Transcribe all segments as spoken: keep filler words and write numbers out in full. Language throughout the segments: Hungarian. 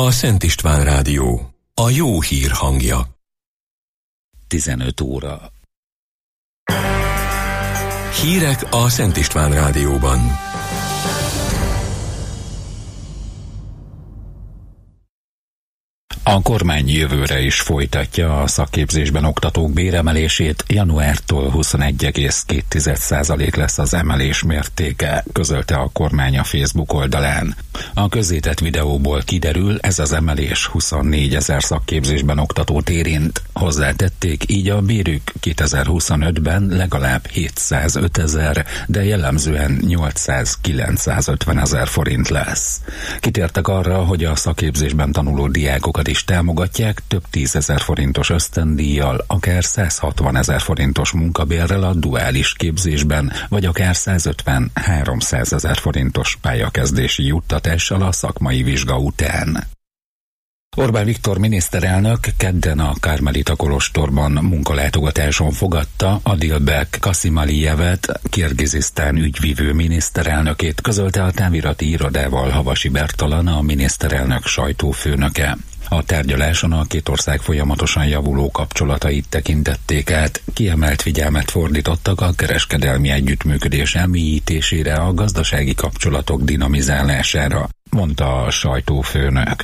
a Szent István Rádió, a jó hír hangja. tizenöt óra. Hírek a Szent István Rádióban. A kormány jövőre is folytatja a szakképzésben oktatók béremelését, januártól huszonegy egész két százalék lesz az emelés mértéke, közölte a kormány a Facebook oldalán. A közzétett videóból kiderül, ez az emelés huszonnégyezer szakképzésben oktatót érint. Hozzátették, így a bérük kétezer-huszonötben legalább hétszázötezer, de jellemzően nyolcszáz-kilencszázötven ezer forint lesz. Kitértek arra, hogy a szakképzésben tanuló diákokat is támogatják több tízezer forintos ösztöndíjjal, akár százhatvanezer forintos munkabérrel a duális képzésben, vagy akár százötven-háromszázezer forintos pályakezdési juttatással a szakmai vizsga után. Orbán Viktor miniszterelnök kedden a Karmelita kolostorban munkalátogatáson fogadta Adilbek Kasimalijevet, Kirgizisztán ügyvivő miniszterelnökét, közölte a távirati irodával Havasi Bertalan, a miniszterelnök sajtófőnöke. A tárgyaláson a két ország folyamatosan javuló kapcsolatait tekintették át, kiemelt figyelmet fordítottak a kereskedelmi együttműködés elmélyítésére, a gazdasági kapcsolatok dinamizálására, mondta a sajtófőnök.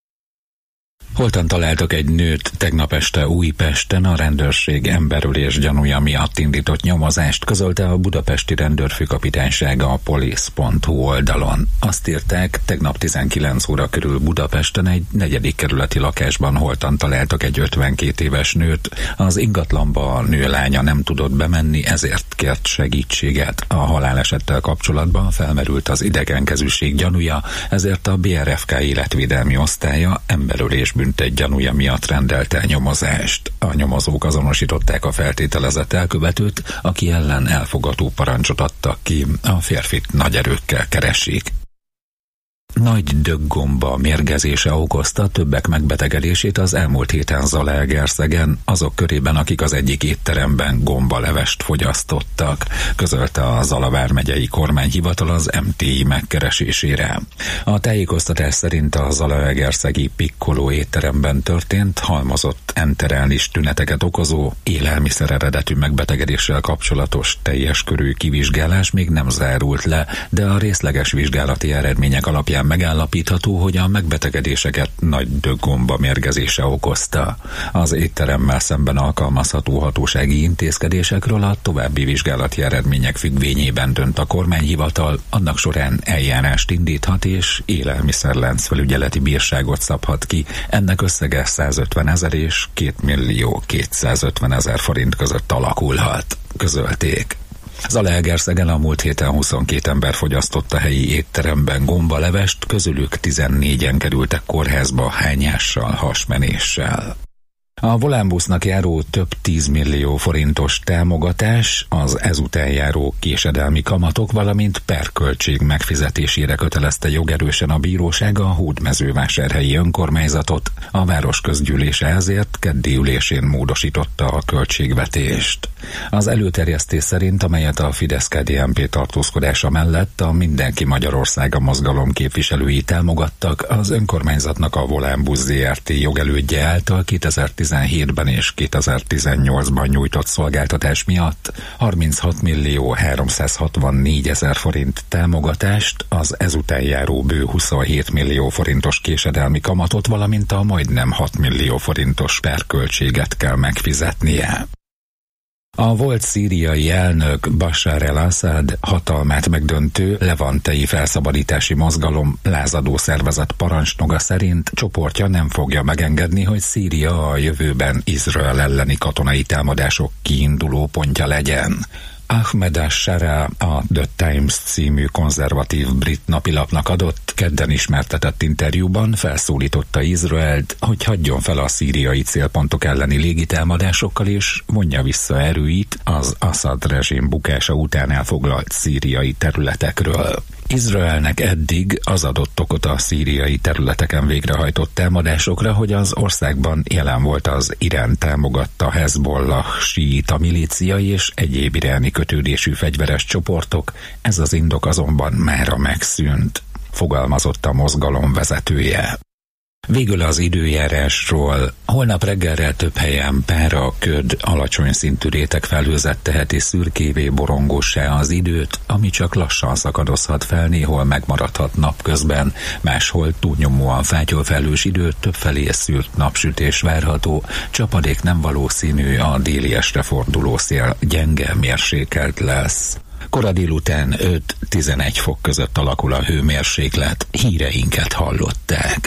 Holtan találtak egy nőt tegnap este Újpesten, a rendőrség emberölés gyanúja miatt indított nyomozást, közölte a budapesti rendőrfőkapitánysága a police pont hu oldalon. Azt írták, tegnap tizenkilenc óra körül Budapesten egy negyedik kerületi lakásban holtan találtak egy ötvenkét éves nőt. Az ingatlanba a nő lánya nem tudott bemenni, ezért kért segítséget. A halálesettel kapcsolatban felmerült az idegenkezűség gyanúja, ezért a bé er ef ká életvédelmi osztálya emberölés büntet gyanúja miatt rendelte nyomozást. A nyomozók azonosították a feltételezett elkövetőt, aki ellen elfogató parancsot adtak ki, a férfit nagy erőkkel keresik. Nagy döggomba mérgezése okozta többek megbetegedését az elmúlt héten Zalaegerszegen, azok körében, akik az egyik étteremben gombalevest fogyasztottak, közölte a Zala vármegyei kormányhivatal az em té i megkeresésére. A tájékoztatás szerint a Zalaegerszegi Piccolo étteremben történt halmozott enterellis tüneteket okozó élelmiszer eredetű megbetegedéssel kapcsolatos teljes körű kivizsgálás még nem zárult le, de a részleges vizsgálati eredmények alapján megállapítható, hogy a megbetegedéseket nagy döggomba mérgezése okozta. Az étteremmel szemben alkalmazható hatósági intézkedésekről a további vizsgálati eredmények függvényében dönt a kormányhivatal, annak során eljárást indíthat és élelmiszerláncfelügyeleti bírságot szabhat ki. Ennek összege százötven ezer és két millió kétszázötven ezer forint között alakulhat, közölték. Zalaegerszegen a múlt héten huszonkét ember fogyasztott a helyi étteremben gombalevest, közülük tizennégyen kerültek kórházba hányással, hasmenéssel. A volánbusznak járó több tízmillió forintos támogatás, az ezután járó késedelmi kamatok, valamint perköltség megfizetésére kötelezte jogerősen a bíróság a hódmezővásárhelyi önkormányzatot. A városközgyűlése ezért keddi ülésén módosította a költségvetést. Az előterjesztés szerint, amelyet a Fidesz-ká dé en pé tartózkodása mellett a Mindenki Magyarországa mozgalom képviselői támogattak, az önkormányzatnak a Volánbusz zé er té jogelődje által kétezer-tizenhétben és kétezer-tizennyolcban nyújtott szolgáltatás miatt harminchat millió háromszázhatvannégy ezer forint támogatást, az ezután járó bő huszonhét millió forintos késedelmi kamatot, valamint a majdnem hat millió forintos perköltséget kell megfizetnie. A volt szíriai elnök Bashar el-Assad hatalmát megdöntő levantei felszabadítási mozgalom lázadó szervezet parancsnoka szerint csoportja nem fogja megengedni, hogy Szíria a jövőben Izrael elleni katonai támadások kiinduló pontja legyen. Ahmed al-Shara a The Times című konzervatív brit napilapnak adott kedden ismertetett interjúban felszólította Izraelt, hogy hagyjon fel a szíriai célpontok elleni légitámadásokkal és vonja vissza erőit az Assad rezsim bukása után elfoglalt szíriai területekről. Izraelnek eddig az adott okot a szíriai területeken végrehajtott támadásokra, hogy az országban jelen volt az Irán támogatta Hezbollah síita milícia és egyéb iráni kötődésű fegyveres csoportok, ez az indok azonban mára megszűnt, fogalmazott a mozgalom vezetője. Végül az időjárásról. Holnap reggelre több helyen pára, köd, alacsony szintű réteg felhőzet teheti szürkévé, borongossá az időt, ami csak lassan szakadozhat fel, néhol megmaradhat napközben, máshol túlnyomóan fátyolfelhős időt, többfelé szűrt napsütés várható, csapadék nem valószínű, a déli estre forduló szél gyenge, mérsékelt lesz. Kora délután öt-tizenegy fok között alakul a hőmérséklet, híreinket hallották.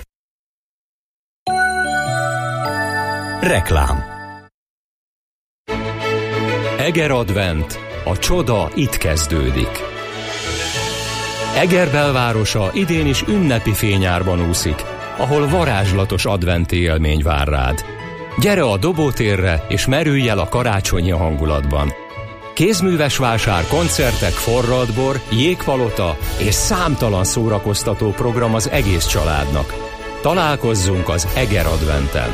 Reklám. Eger Advent. A csoda itt kezdődik. Eger belvárosa idén is ünnepi fényárban úszik, ahol varázslatos adventi élmény vár rád. Gyere a dobótérre, és merülj el a karácsonyi hangulatban. Kézműves vásár, koncertek, forralt bor, jégpalota és számtalan szórakoztató program az egész családnak. Találkozzunk az Eger Adventen.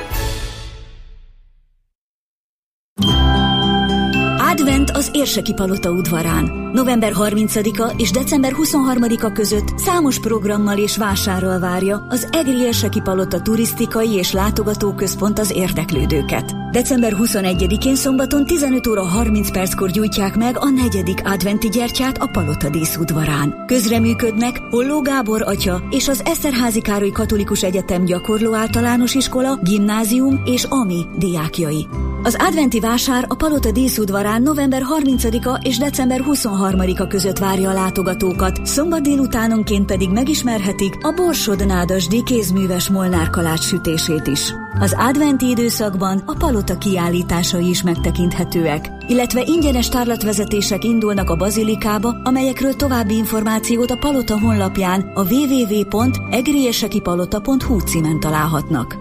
Advent az Érseki Palota udvarán. november harmincadika és december huszonharmadika között számos programmal és vásárral várja az Egri Érseki Palota turisztikai és látogatóközpont az érdeklődőket. december huszonegyedikén szombaton tizenöt óra harminc perckor gyújtják meg a negyedik adventi gyertyát a Palota díszudvarán. Közreműködnek Holló Gábor atya és az Eszterházy Károly Katolikus Egyetem Gyakorló Általános Iskola, Gimnázium és AMI diákjai. Az adventi vásár a Palota díszudvarán november harmincadika és december huszonharmadika között várja a látogatókat, szombat délutánonként pedig megismerhetik a Borsod-Nádasdy kézműves molnárkalács sütését is. Az adventi időszakban a Palota kiállításai is megtekinthetőek, illetve ingyenes tárlatvezetések indulnak a bazilikába, amelyekről további információt a Palota honlapján a double-u double-u double-u pont egriérsekipalota pont hu címen találhatnak.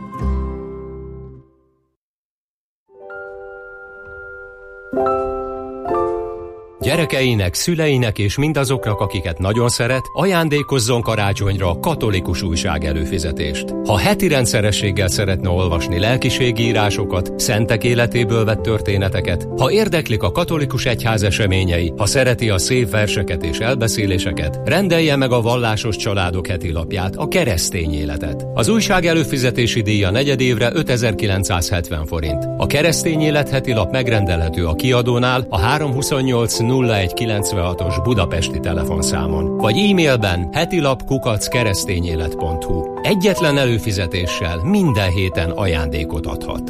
Gyerekeinek, szüleinek és mindazoknak, akiket nagyon szeret, ajándékozzon karácsonyra katolikus újság előfizetést. Ha heti rendszerességgel szeretne olvasni lelkiségi írásokat, szentek életéből vett történeteket, ha érdeklik a katolikus egyház eseményei, ha szereti a szép verseket és elbeszéléseket, rendelje meg a Vallásos Családok heti lapját, a Keresztény Életet. Az újság előfizetési díja negyedévre ötezer-kilencszázhetven forint. A Keresztény Élet heti lap megrendelhető a kiadónál a háromszázhuszonnyolc nulla egy kilencvenhatos budapesti telefonszámon, vagy e-mailben hetilap kukac keresztényélet pont hu. Egyetlen előfizetéssel minden héten ajándékot adhat.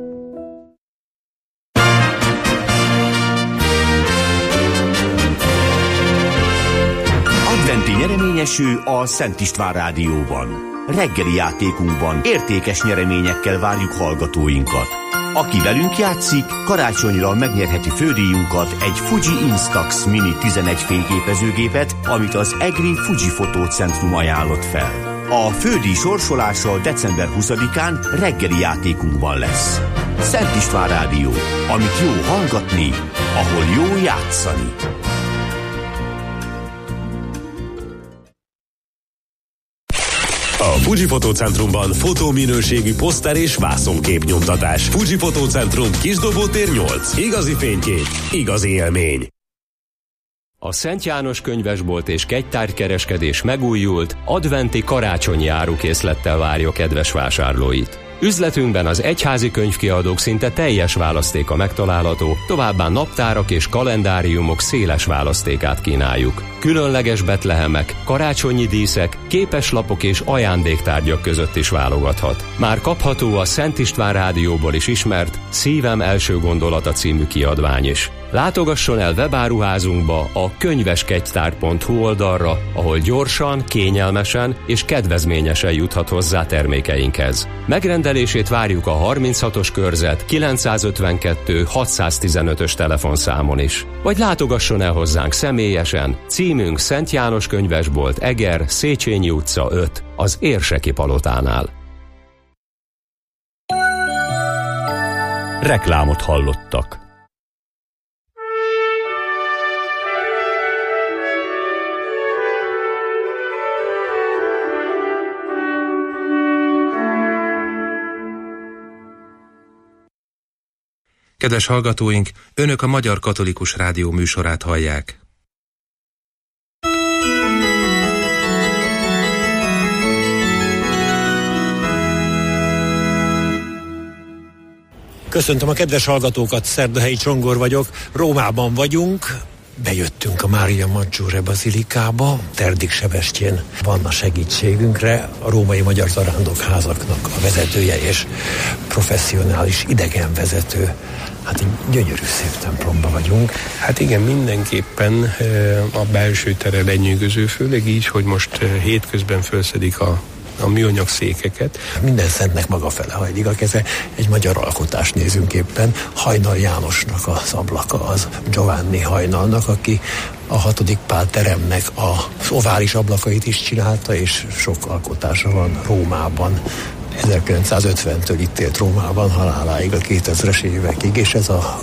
Adventi nyereményeső a Szent István Rádióban. Reggeli játékunkban értékes nyereményekkel várjuk hallgatóinkat. Aki velünk játszik, karácsonyra megnyerheti fődíjunkat, egy Fuji Instax Mini tizenegy fényképezőgépet, amit az Egri Fuji Fotócentrum ajánlott fel. A fődíj sorsolása december huszadikán reggeli játékunkban lesz. Szent István Rádió, amit jó hallgatni, ahol jó játszani. A Fuji Fotócentrumban fotóminőségű poszter és vászonképnyomtatás. Fuji Fotócentrum, Kisdobótér nyolc. Igazi fénykép, igazi élmény. A Szent János könyvesbolt és kegytárgykereskedés megújult, adventi karácsonyi árukészlettel várja kedves vásárlóit. Üzletünkben az egyházi könyvkiadók szinte teljes választéka megtalálható, továbbá naptárak és kalendáriumok széles választékát kínáljuk. Különleges betlehemek, karácsonyi díszek, képeslapok és ajándéktárgyak között is válogathat. Már kapható a Szent István Rádióból is ismert Szívem első gondolata című kiadvány is. Látogasson el webáruházunkba, a könyveskegytár pont hu oldalra, ahol gyorsan, kényelmesen és kedvezményesen juthat hozzá termékeinkhez. Megrendelését várjuk a harminchatos körzet kilencszázötvenkettő hatszáztizenötös telefonszámon is. Vagy látogasson el hozzánk személyesen, címünk Szent János könyvesbolt, Eger, Széchenyi utca öt, az Érseki Palotánál. Reklámot hallottak. Kedves hallgatóink, Önök a Magyar Katolikus Rádió műsorát hallják. Köszöntöm a kedves hallgatókat, Szerdahelyi Csongor vagyok, Rómában vagyunk, bejöttünk a Mária Maggiore bazilikába, Terdik Sebestyén van a segítségünkre, a Római Magyar Zarándokházaknak a vezetője és professzionális idegenvezető. Hát egy gyönyörű szép templomba vagyunk. Hát igen, mindenképpen a belső tere lenyűgöző, főleg így, hogy most hétközben felszedik a a műanyag székeket. Minden szentnek maga fele hajlik a keze. Egy magyar alkotást nézünk éppen. Hajnal Jánosnak az ablaka az Giovanni Hajnalnak, aki a hatodik Pál teremnek az ovális ablakait is csinálta, és sok alkotása van Rómában. ezerkilencszázötventől itt élt Rómában haláláig, a kétezres évekig, és ez a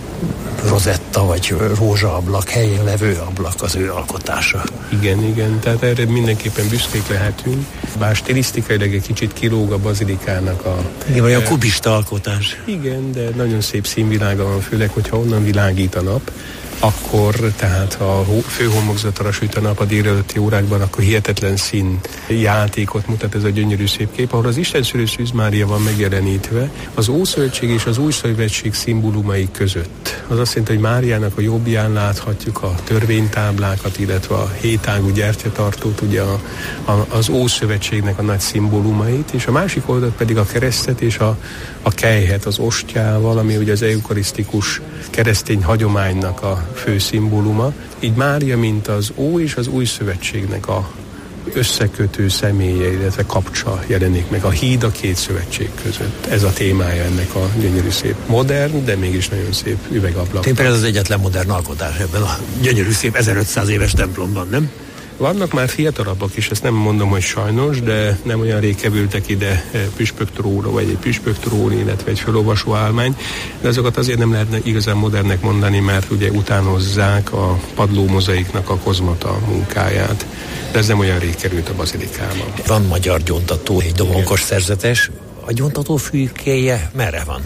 rozetta vagy rózsaablak helyén levő ablak az ő alkotása. Igen, igen, tehát erre mindenképpen büszkék lehetünk. Bár stilisztikailag egy kicsit kilóg a bazilikának a... Igen, olyan kubista alkotás. Igen, de nagyon szép színvilága van, főleg, hogyha onnan világít a nap, akkor, tehát ha a főhomlokzatra süt a nap a délelőtti órákban, akkor hihetetlen szín játékot mutat ez a gyönyörű szép kép, ahol az Istenszülő Szűz Mária van megjelenítve az Ószövetség és az Új Szövetség szimbólumai között. Az azt jelenti, hogy Máriának a jobbján láthatjuk a törvénytáblákat, illetve a hétágú gyertyatartót, ugye a, a, az Ószövetségnek a nagy szimbólumait, és a másik oldalt pedig a keresztet és a, a kelyhet az ostjával, ami ugye az eukarisztikus keresztény hagyománynak a fő szimbóluma. Így Mária, mint az Ó és az Új Szövetségnek a összekötő személye, illetve kapcsa jelenik meg, a híd a két szövetség között. Ez a témája ennek a gyönyörű szép, modern, de mégis nagyon szép üvegablak. Tényleg ez az egyetlen modern alkotás ebben a gyönyörű szép ezerötszáz éves templomban, nem? Vannak már fiatalabbak is, ezt nem mondom, hogy sajnos, de nem olyan rég kerültek ide püspöktróra, vagy egy püspöktrón, illetve egy felolvasó állmány, de azokat azért nem lehetne igazán modernnek mondani, mert ugye utánozzák a padlómozaiknak a kozmata munkáját. De ez nem olyan rég került a bazilikába. Van magyar gyóntató, egy domonkos szerzetes. A gyóntató fülkéje merre van?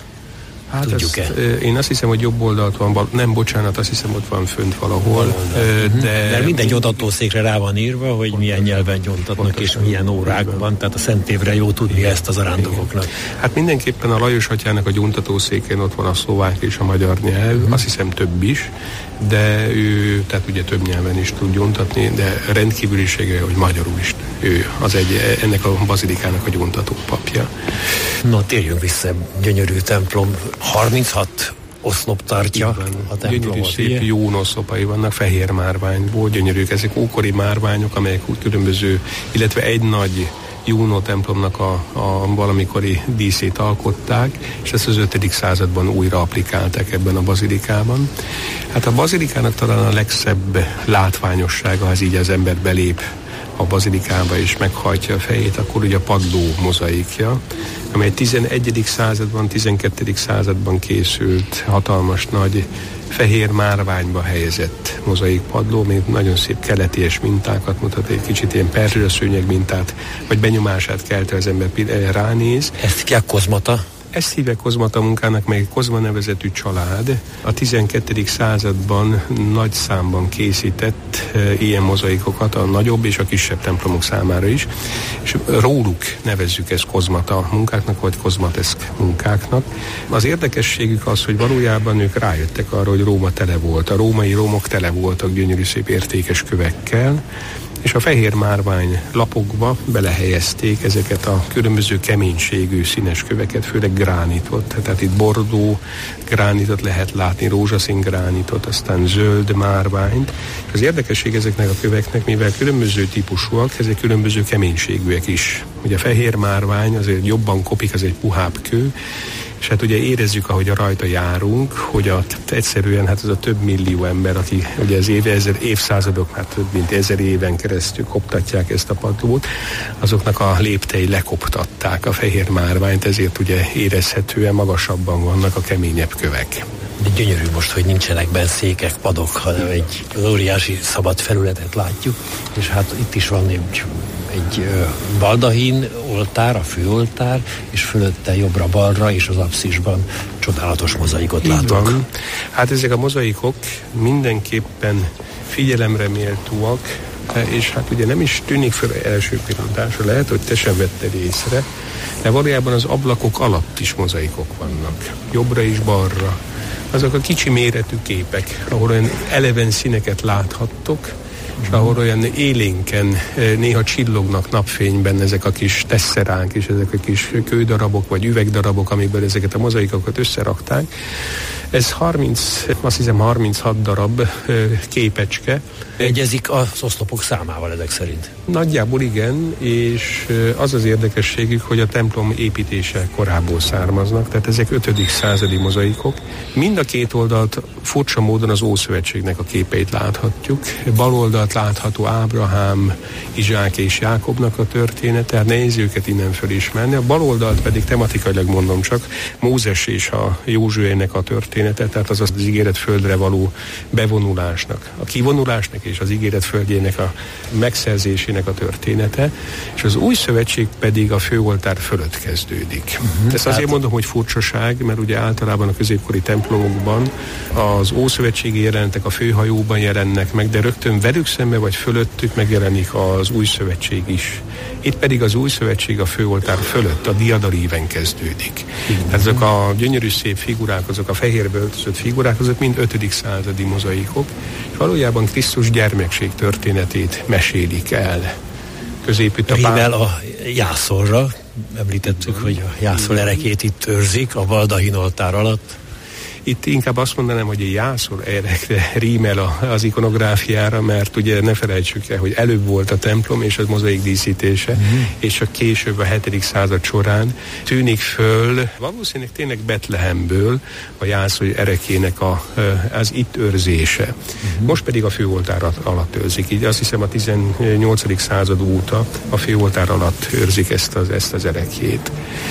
Hát azt, én azt hiszem, hogy jobb oldalt van, nem, bocsánat, azt hiszem, ott van fönt valahol. De, de minden gyóntatószékre rá van írva, hogy milyen nyelven gyóntatnak és milyen órákban, tehát a Szent Évre jó tudni ezt az arándokoknak. Hát mindenképpen a Lajos atyának a gyóntatószékén ott van a szlovák és a magyar nyelv, uh-huh. azt hiszem több is, de ő, tehát ugye több nyelven is tud gyóntatni, de rendkívülisége, hogy magyarul is ő az egy, ennek a bazilikának a gyóntató papja. No, térjünk vissza, gyönyörű templom, harminchat oszlop tartja a templomot. Gyönyörű szép jón oszlopai vannak, fehér márványból, gyönyörűk, ezek ókori márványok, amelyek különböző, illetve egy nagy Júnó templomnak a, a valamikori díszét alkották, és ezt az ötödik században újra applikálták ebben a bazilikában. Hát a bazilikának talán a legszebb látványossága, az így az ember belép a bazilikába és meghajtja a fejét, akkor ugye a padló mozaikja, amely tizenegyedik században, tizenkettedik században készült hatalmas nagy fehér márványba helyezett mozaik padló, mint nagyon szép keleties mintákat mutat, egy kicsit ilyen perzsőszőnyeg mintát, vagy benyomását keltve az ember ránéz. Ezt hívják kozmata? Ezt hívják kozmata munkának, meg Kozma nevezetű család a tizenkettedik században nagy számban készített e, ilyen mozaikokat a nagyobb és a kisebb templomok számára is, és róluk nevezzük ezt kozmata munkáknak, vagy kozmateszk munkáknak. Az érdekességük az, hogy valójában ők rájöttek arra, hogy Róma tele volt. A római romok tele voltak gyönyörű szép értékes kövekkel, és a fehér márvány lapokba belehelyezték ezeket a különböző keménységű színes köveket, főleg gránitot. Tehát itt bordó gránitot lehet látni, rózsaszín gránitot, aztán zöld márványt. És az érdekesség ezeknek a köveknek, mivel különböző típusúak, ezek különböző keménységűek is. Ugye a fehér márvány azért jobban kopik, az egy puhább kő, és hát ugye érezzük, ahogy a rajta járunk, hogy a, egyszerűen hát az a több millió ember, aki ugye az éve, ezer, évszázadok, már több mint ezer éven keresztül koptatják ezt a padlót, azoknak a léptei lekoptatták a fehér márványt, ezért ugye érezhetően magasabban vannak a keményebb kövek. De gyönyörű most, hogy nincsenek benne székek, padok, hanem egy óriási szabad felületet látjuk, és hát itt is van egy, egy baldahin oltár, a főoltár, és fölötte jobbra-balra, és az apszisban csodálatos mozaikot így látok. Van. Hát ezek a mozaikok mindenképpen figyelemre méltóak, és hát ugye nem is tűnik fel első pillantásra, lehet, hogy te sem vetted észre, de valójában az ablakok alatt is mozaikok vannak, jobbra és balra. Azok a kicsi méretű képek, ahol olyan eleven színeket láthattok, és ahol olyan élénken néha csillognak napfényben ezek a kis tesszeránk, és ezek a kis kődarabok, vagy üvegdarabok, amikből ezeket a mozaikokat összerakták. Ez harminc, azt hiszem harminchat darab képecske. Egyezik az oszlopok számával ezek szerint? Nagyjából igen, és az az érdekességük, hogy a templom építése korából származnak, tehát ezek ötödik századi mozaikok. Mind a két oldalt furcsa módon az Ószövetségnek a képeit láthatjuk. Bal oldalt látható Ábrahám, Izsák és Jákobnak a története, tehát nehéz őket innen fölismerni. A bal oldalt pedig tematikailag mondom csak Mózes és a Józsuének a története, tehát az az ígéret földre való bevonulásnak, a kivonulásnak és az ígéret földjének a megszerzésének a története, és az új szövetség pedig a főoltár fölött kezdődik. Uh-huh. Ezt azért mondom, hogy furcsaság, mert ugye általában a középkori templomokban az ószövetségi jelenetek a főhajóban jelennek meg, de rögtön velük szembe vagy fölöttük megjelenik az új szövetség is. Itt pedig az új szövetség a főoltár fölött, a diadaríven kezdődik. Uh-huh. Tehát azok a gyönyörű szép figurák, azok a fehérbe öltözött figurák, azok mind ötödik századi mozaikok, és valójában Krisztus gyermekség történetét mesélik el. Középütt a Rímel a jászolra, említettük, hogy a jászol erekét itt őrzik, a baldahin oltár alatt. Itt inkább azt mondanám, hogy a jászol erekre rímel az ikonográfiára, mert ugye ne felejtsük el, hogy előbb volt a templom és az mozaik díszítése, mm. és csak később a hetedik század során tűnik föl, valószínűleg tényleg Betlehemből a jászol erekének a, az itt őrzése. Mm. Most pedig a főoltár alatt őrzik. Így azt hiszem a tizennyolcadik század óta a főoltár alatt őrzik ezt az, ezt az erekét.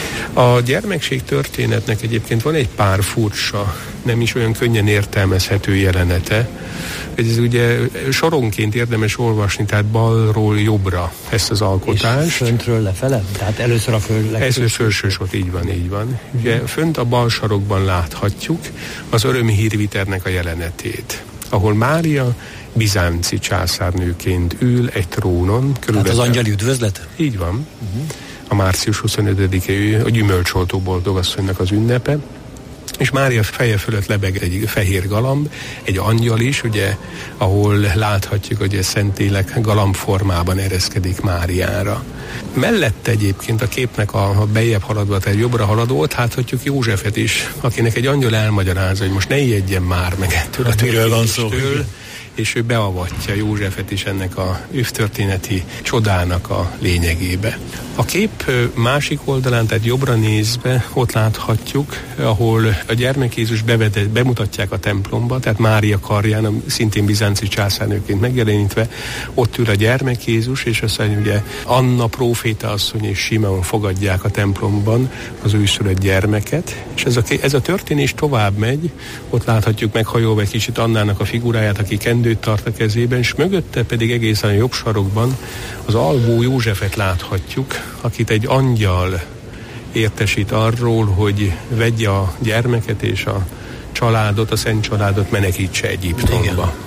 A gyermekség történetnek egyébként van egy pár furcsa, nem is olyan könnyen értelmezhető jelenete. Ez ugye soronként érdemes olvasni, tehát balról jobbra ezt az alkotást. És föntről lefele? Tehát először a föld legfőbb. Először felsősort, így van, így van. Ugye fönt a bal sarokban láthatjuk az örömhírviternek a jelenetét, ahol Mária bizánci császárnőként ül egy trónon. Tehát az angyali üdvözlet? Így van. Uh-huh. A március huszonötödike a gyümölcsoltó boldogasszonynak az ünnepe, és Mária feje fölött lebeg egy fehér galamb, egy angyal is, ugye, ahol láthatjuk, hogy a Szentlélek galamb formában ereszkedik Máriára. Mellette egyébként a képnek a, a bejjebb haladva, tehát jobbra haladó, ott láthatjuk Józsefet is, akinek egy angyal elmagyarázza, hogy most ne ijedjen már meg ettől a történéstől, és ő beavatja Józsefet is ennek a őstörténeti csodának a lényegébe. A kép másik oldalán, tehát jobbra nézve, ott láthatjuk, ahol a gyermek Jézus bevetett, bemutatják a templomba, tehát Mária karján, szintén bizánci császárnőként megjelenítve, ott ül a gyermek Jézus, és aztán ugye Anna próféta asszony és Simeon fogadják a templomban az újszülött gyermeket, és ez a, ez a történés tovább megy, ott láthatjuk meghajolva egy kicsit Annának a figuráját, aki kendőt tart a kezében, és mögötte pedig egészen a jobb sarokban az alvó Józsefet láthatjuk, akit egy angyal értesít arról, hogy vegye a gyermeket és a családot, a szent családot menekítse Egyiptomba.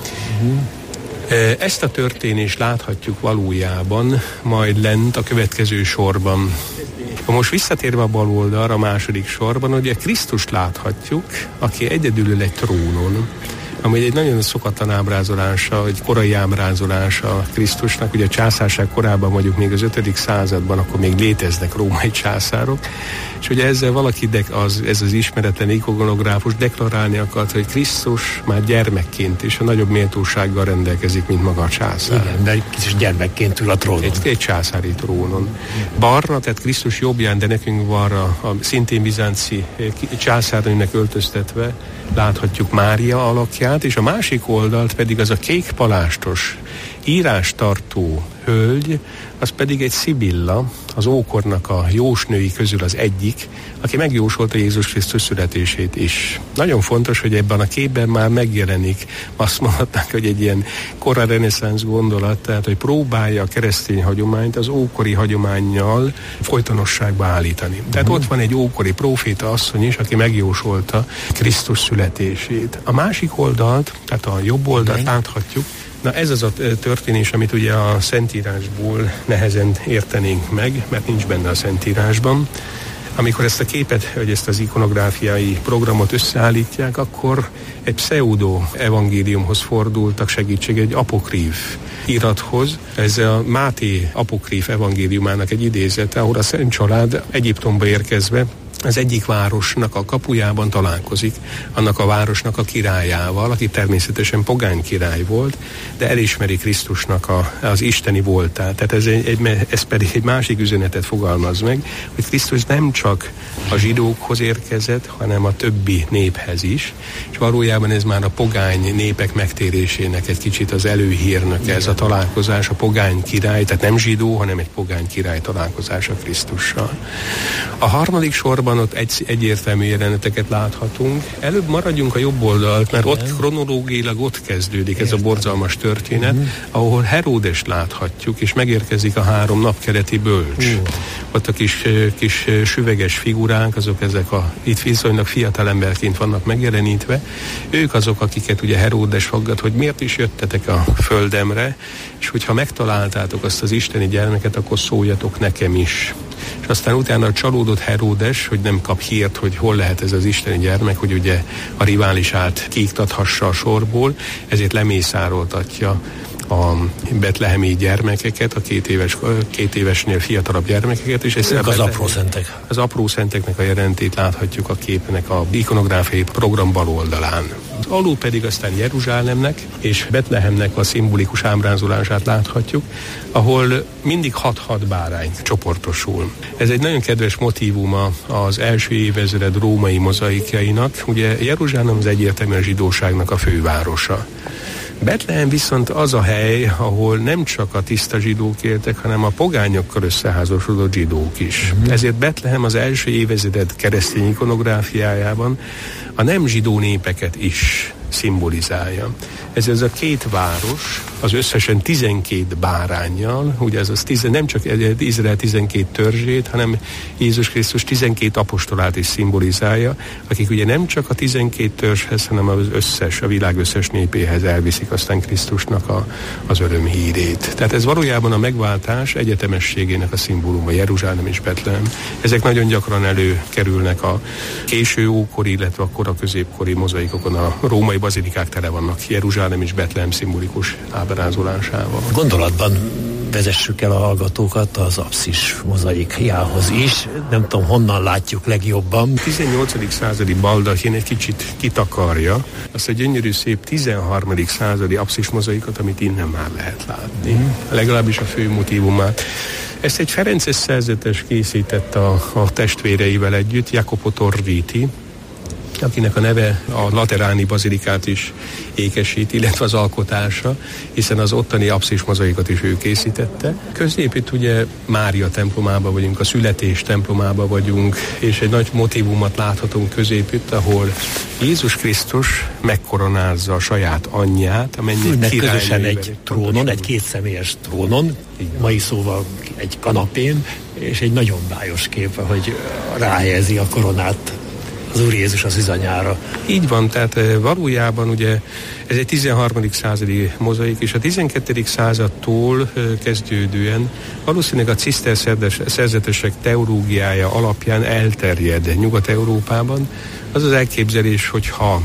Uh-huh. Ezt a történést láthatjuk valójában majd lent a következő sorban. Most visszatérve a bal oldalra, a második sorban, ugye Krisztust láthatjuk, aki egyedül ül egy trónon, ami egy nagyon szokatlan ábrázolása, egy korai ábrázolása Krisztusnak. Ugye a császárság korában vagyunk még az ötödik században, akkor még léteznek római császárok, és ugye ezzel valaki, de az, ez az ismeretlen ikonográfus deklarálni akart, hogy Krisztus már gyermekként és a nagyobb méltósággal rendelkezik, mint maga a császár. Igen, de egy kis gyermekként ül a trónon. Egy, egy császári trónon. Balra, tehát Krisztus jobbján, de nekünk balra, a szintén bizánci császárnőnek öltöztetve láthatjuk Mária alakját, és a másik oldalt pedig az a kék palástos írástartó hölgy, az pedig egy Szibilla, az ókornak a jósnői közül az egyik, aki megjósolta Jézus Krisztus születését is. Nagyon fontos, hogy ebben a képben már megjelenik, azt mondhatnánk, hogy egy ilyen kora reneszánsz gondolat, tehát hogy próbálja a keresztény hagyományt az ókori hagyománnyal folytonosságba állítani. Tehát uh-huh. ott van egy ókori próféta asszony is, aki megjósolta Krisztus születését. A másik oldalt, tehát a jobb oldalt uh-huh. láthatjuk, Na ez az a történés, amit ugye a Szentírásból nehezen értenénk meg, mert nincs benne a Szentírásban. Amikor ezt a képet, vagy ezt az ikonográfiai programot összeállítják, akkor egy pseudo evangéliumhoz fordultak segítség, egy apokrív irathoz. Ez a Máté apokrív evangéliumának egy idézete, ahol a Szent Család Egyiptomba érkezve az egyik városnak a kapujában találkozik annak a városnak a királyával, aki természetesen pogány király volt, de elismeri Krisztusnak a, az isteni voltát. Tehát ez, egy, ez pedig egy másik üzenetet fogalmaz meg, hogy Krisztus nem csak a zsidókhoz érkezett, hanem a többi néphez is, és valójában ez már a pogány népek megtérésének egy kicsit az előhírnök, ez a találkozás, a pogány király, tehát nem zsidó, hanem egy pogány király találkozása Krisztussal. A harmadik sorban ott egy, egyértelmű jeleneteket láthatunk. Előbb maradjunk a jobb oldalt, mert ott kronológiailag ott kezdődik ez a borzalmas történet, uh-huh. ahol Heródest láthatjuk, és megérkezik a három napkeleti bölcs. Uh-huh. Ott a kis, kis süveges figuránk, azok ezek a, itt viszonylag fiatalemberként vannak megjelenítve. Ők azok, akiket ugye Heródes faggat, hogy miért is jöttetek a földemre, és hogyha megtaláltátok azt az isteni gyermeket, akkor szóljatok nekem is. És aztán utána a csalódott Heródes, hogy nem kap hírt, hogy hol lehet ez az isteni gyermek, hogy ugye a riválisát kiiktathassa a sorból, ezért lemészároltatja a betlehemi gyermekeket, a két, éves, két évesnél fiatalabb gyermekeket, és ez az apró szentek. Az apró szenteknek a jelentét láthatjuk a képnek a ikonográfiai program bal oldalán. Alul pedig aztán Jeruzsálemnek és Betlehemnek a szimbolikus ábrázolását láthatjuk, ahol mindig hat-hat bárány csoportosul. Ez egy nagyon kedves motívuma az első évezred római mozaikjainak. Ugye Jeruzsálem az egyértelműen a zsidóságnak a fővárosa. Betlehem viszont az a hely, ahol nem csak a tiszta zsidók éltek, hanem a pogányokkal összeházasodott zsidók is. Mm-hmm. Ezért Betlehem az első évezred keresztény ikonográfiájában a nem zsidó népeket is szimbolizálja. Ez, ez a két város, az összesen tizenkét báránnyal, ugye ez az tizen, nem csak Izrael tizenkét törzsét, hanem Jézus Krisztus tizenkét apostolát is szimbolizálja, akik ugye nem csak a tizenkét törzshez, hanem az összes, a világ összes népéhez elviszik aztán Krisztusnak a, az örömhírét. Tehát ez valójában a megváltás egyetemességének a szimbóluma, Jeruzsálem és Betlehem. Ezek nagyon gyakran előkerülnek a késő ókori, illetve a kora középkori mozaikokon. A római bazilikák tele vannak Jeruzsálem és Betlehem szimbolikus ábrázolásával. Gondolatban vezessük el a hallgatókat az apszis mozaikjához is. Nem tudom, honnan látjuk legjobban. A tizennyolcadik századi baldachin egy kicsit kitakarja azt a gyönyörű szép tizenharmadik századi apszis mozaikot, amit innen már lehet látni. Mm. Legalábbis a fő motívumát. Ezt egy ferences szerzetes készített a, a testvéreivel együtt, Jacopo Torriti, akinek a neve a Lateráni bazilikát is ékesít, illetve az alkotása, hiszen az ottani apszis mozaikot is ő készítette. Középít ugye Mária templomában vagyunk, a születés templomában vagyunk, és egy nagy motívumot láthatunk középít, ahol Jézus Krisztus megkoronázza a saját anyját, amennyi közösen egy trónon, egy kétszemélyes trónon, mai szóval egy kanapén, és egy nagyon bájos kép, hogy ráhelyezi a koronát az Úr Jézus az üzanyára. Így van, tehát valójában ugye ez egy tizenharmadik századi mozaik, és a tizenkettedik századtól kezdődően valószínűleg a ciszter szerzetesek teológiája alapján elterjed Nyugat-Európában. Az az elképzelés, hogyha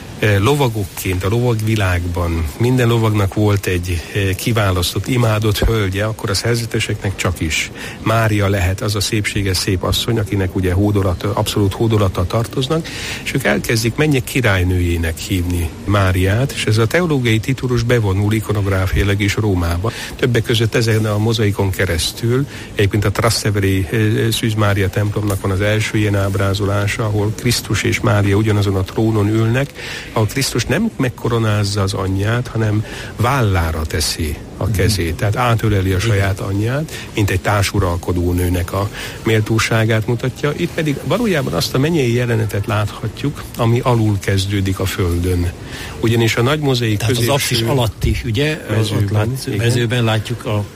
lovagokként a lovagvilágban minden lovagnak volt egy kiválasztott, imádott hölgye, akkor a szerzeteseknek csak is Mária lehet az a szépséges szép asszony, akinek ugye hódolat, abszolút hódolattal tartoznak, és ők elkezdik mennyek királynőjének hívni Máriát, és ez a teológiai titulus bevonul ikonográfiailag is Rómába. Többek között ezen a mozaikon keresztül, egyébként a Trastevere Szűz Mária templomnak van az első ilyen ábrázolása, ahol Krisztus és Mária ugyanazon a trónon ülnek, ahol Krisztus nem megkoronázza az anyját, hanem vállára teszi a kezét. Tehát átöleli a saját anyját, mint egy társuralkodó nőnek a méltóságát mutatja. Itt pedig valójában azt a mennyei jelenetet láthatjuk, ami alul kezdődik a földön. Ugyanis a nagy mozaik középső... Tehát az apszis alatti, ugye? Mezőben, lát, mezőben látjuk a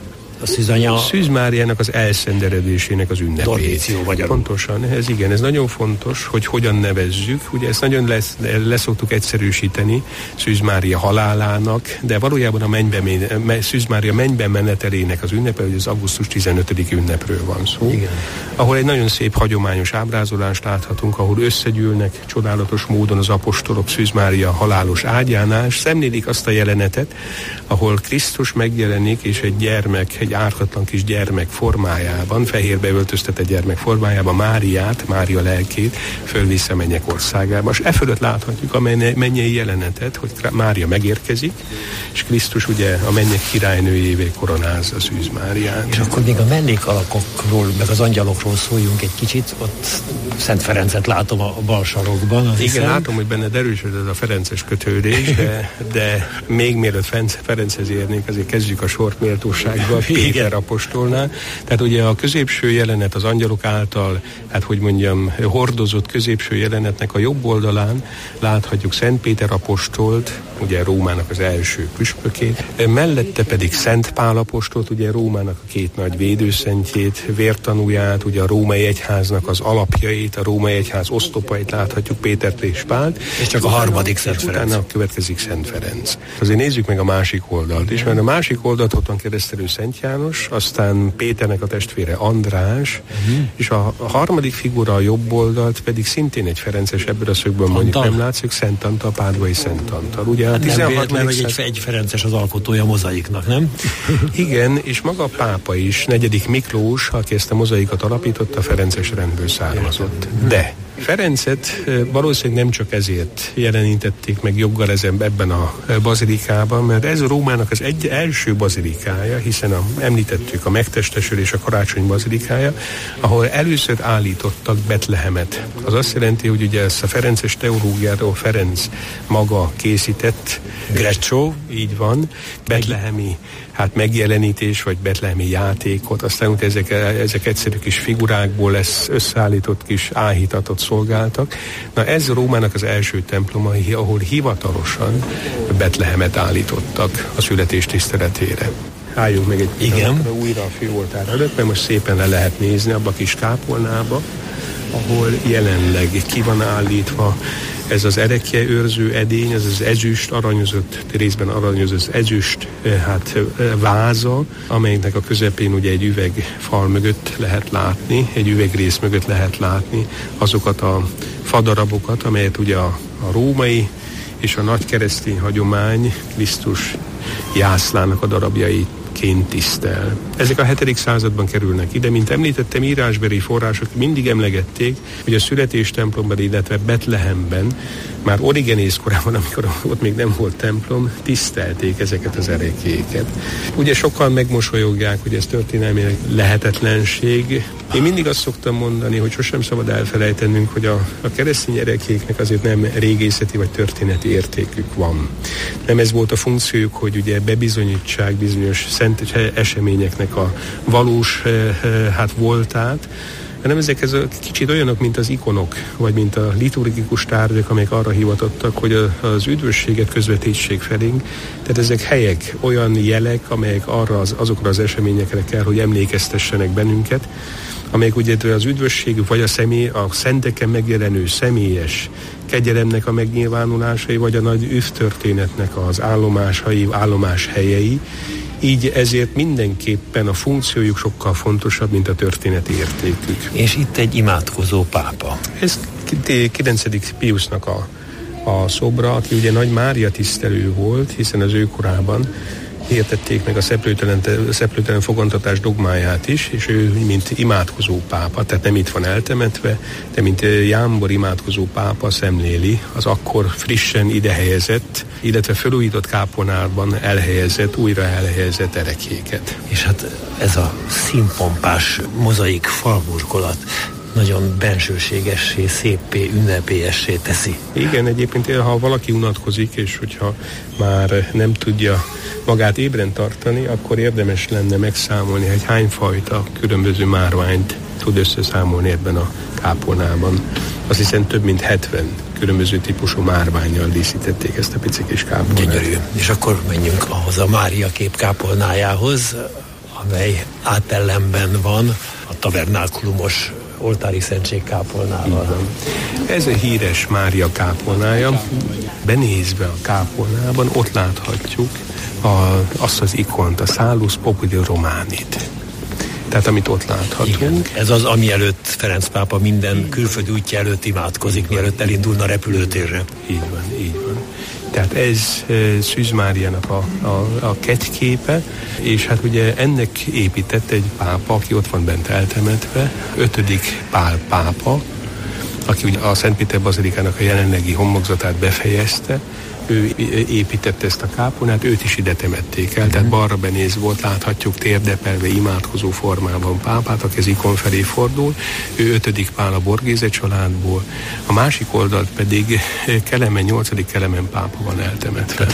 A Szűzanya... Szűz Máriának az elszenderedésének az ünnepét. Dormíció magyarul. Pontosan, ez igen, ez nagyon fontos, hogy hogyan nevezzük. Ugye ezt nagyon lesz, leszoktuk egyszerűsíteni Szűz Mária halálának, de valójában a mennybe, Szűz Mária mennybe menetelének az ünnepe, hogy az augusztus tizenötödike ünnepről van szó. Igen. Ahol egy nagyon szép hagyományos ábrázolást láthatunk, ahol összegyűlnek csodálatos módon az apostolok Szűz Mária halálos ágyánál, szemlélik azt a jelenetet, ahol Krisztus megjelenik, és egy gyermek, egy ártatlan kis gyermek formájában, fehérbe öltöztetett gyermek formájában Máriát, Mária lelkét fölvisz a mennyek országába. És e fölött láthatjuk a mennyei jelenetet, hogy Mária megérkezik, és Krisztus ugye a mennyek királynőjévé koronázza Szűz Máriát. És akkor még a mellékalakokról, meg az angyalokról szóljunk egy kicsit, ott Szent Ferencet látom a bal sarokban. Igen, hiszem. látom, hogy benned erősödött a ferences kötődés, de, de még mielőtt Ferenchez érnénk, azért kezdjük a sort méltósággal Péter apostolnál. Tehát ugye a középső jelenet az angyalok által, hát hogy mondjam, hordozott középső jelenetnek a jobb oldalán láthatjuk Szent Péter apostolt, ugye Rómának az első püspökét, mellette pedig Szent Pál apostolt, ugye Rómának a két nagy védőszentjét, vértanúját, ugye a római egyháznak az alapjait, a római egyház osztopait láthatjuk, Pétert és Pált. És csak a harmadik Szent Ferenc. Utána következik Szent Ferenc. Azért nézzük meg a másik oldalt is, mert a másik oldalt ott van keresztelő Szent János, aztán Péternek a testvére András, uh-huh. és a, a harmadik figura a jobb oldalt pedig szintén egy ferences, ebből a szögből mondjuk nem látszik, Szent Antal, Pádvai Szent Antal. Ugye a tizenhatban hogy egy, egy ferences az alkotója mozaiknak, nem? Igen, és maga a pápa is, negyedik Miklós, aki ezt a mozaikot alapította, ferences rendből származott. De Ferencet valószínűleg nem csak ezért jelenítették meg joggal ezen, ebben a bazilikában, mert ez a Rómának az egy első bazilikája, hiszen a, említettük a megtestesülés, a karácsony bazilikája, ahol először állítottak Betlehemet. Az azt jelenti, hogy ugye ezt a ferences teológiáról Ferenc maga készített, Greccio, így van, betlehemi hát megjelenítés, vagy betlehemi játékot, aztán ezek, ezek egyszerű kis figurákból lesz összeállított kis áhítatot szolgáltak. Na ez Rómának az első temploma, ahol hivatalosan Betlehemet állítottak a születés tiszteletére. Álljunk meg egy pillanatra újra a főoltár előtt, mert most szépen le lehet nézni abba a kis kápolnába, ahol jelenleg ki van állítva ez az erekje őrző edény, ez az ezüst, aranyozott, részben aranyozott ezüst hát váza, amelynek a közepén ugye egy üvegfal mögött lehet látni, egy üvegrész mögött lehet látni azokat a fadarabokat, amelyet ugye a, a római és a nagy keresztény hagyomány Krisztus jászlának a darabjait ként tisztel. Ezek a hetedik században kerülnek ide, mint említettem, írásbeli források mindig emlegették, hogy a születéstemplomban, illetve Betlehemben már Origenész korában, amikor ott még nem volt templom, tisztelték ezeket az ereklyéket. Ugye sokan megmosolyogják, hogy ez történelmi lehetetlenség. Én mindig azt szoktam mondani, hogy sosem szabad elfelejtenünk, hogy a, a keresztény ereklyéknek azért nem régészeti vagy történeti értékük van. Nem ez volt a funkciójuk, hogy ugye bebizonyítsák bizonyos szent eseményeknek a valós hát voltát, hanem ezek ez a kicsit olyanok, mint az ikonok, vagy mint a liturgikus tárgyak, amelyek arra hivatottak, hogy a, az üdvösséget közvetítsék felénk. Tehát ezek helyek, olyan jelek, amelyek arra az, azokra az eseményekre kell, hogy emlékeztessenek bennünket, amelyek ugye az üdvösségük, vagy a személy, a szenteken megjelenő személyes kegyelemnek a megnyilvánulásai, vagy a nagy üvtörténetnek az állomásai, állomás helyei. Így ezért mindenképpen a funkciójuk sokkal fontosabb, mint a történeti értékük. És itt egy imádkozó pápa. Ez kilencedik Piusnak a, a szobra, aki ugye Nagy Mária tisztelő volt, hiszen az ő korában hirdették meg a szeplőtelen, szeplőtelen fogantatás dogmáját is, és ő mint imádkozó pápa, tehát nem itt van eltemetve, de mint jámbor imádkozó pápa szemléli az akkor frissen idehelyezett, illetve felújított kápolnában elhelyezett, újra elhelyezett ereklyéket. És hát ez a színpompás mozaik falburkolat nagyon bensőségessé, széppé, ünnepélyessé teszi. Igen, egyébként ha valaki unatkozik, és hogyha már nem tudja magát ébren tartani, akkor érdemes lenne megszámolni, hogy hányfajta különböző márványt tud összeszámolni ebben a kápolnában. Azt hiszem több mint hetven különböző típusú márvánnyal díszítették ezt a pici kis kápolnát. Gyönyörű. És akkor menjünk ahhoz a Mária kép kápolnájához, amely átellenben van a tabernákulumos oltári szentség kápolnával. Ez a híres Mária kápolnája. Benézve a kápolnában ott láthatjuk a, azt az ikont, a Salus Populi Romanit. Tehát amit ott láthatunk. Igen, ez az, ami előtt Ferenc pápa minden külföldi útja előtt imádkozik, mielőtt elindulna a repülőtérre. Így van, így van. Tehát ez e, Szűz Máriának a, a, a kegyképe, és hát ugye ennek épített egy pápa, aki ott van bent eltemetve, ötödik Pál pápa, aki ugye a Szent Péter bazilikának a jelenlegi homlokzatát befejezte, ő építette ezt a kápolnát, őt is ide temették el, tehát balra benézve volt, láthatjuk térdepelve, imádkozó formában pápát, aki az ikon felé fordul, ő ötödik Pál a Borghese családból, a másik oldalt pedig Kelemen, nyolcadik Kelemen pápa van eltemetve.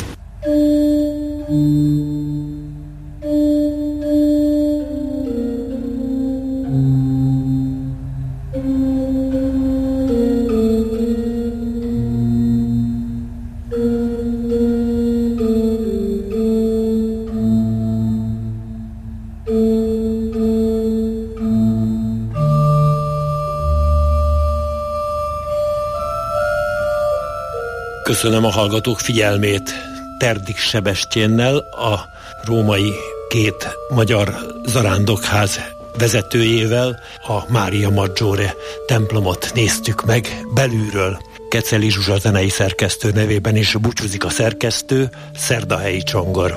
Köszönöm a hallgatók figyelmét. Terdik Sebestyénnel, a római két magyar zarándokház vezetőjével a Mária Maggiore templomot néztük meg belülről. Keceli Zsuzsa zenei szerkesztő nevében is búcsúzik a szerkesztő, Szerdahelyi Csongor.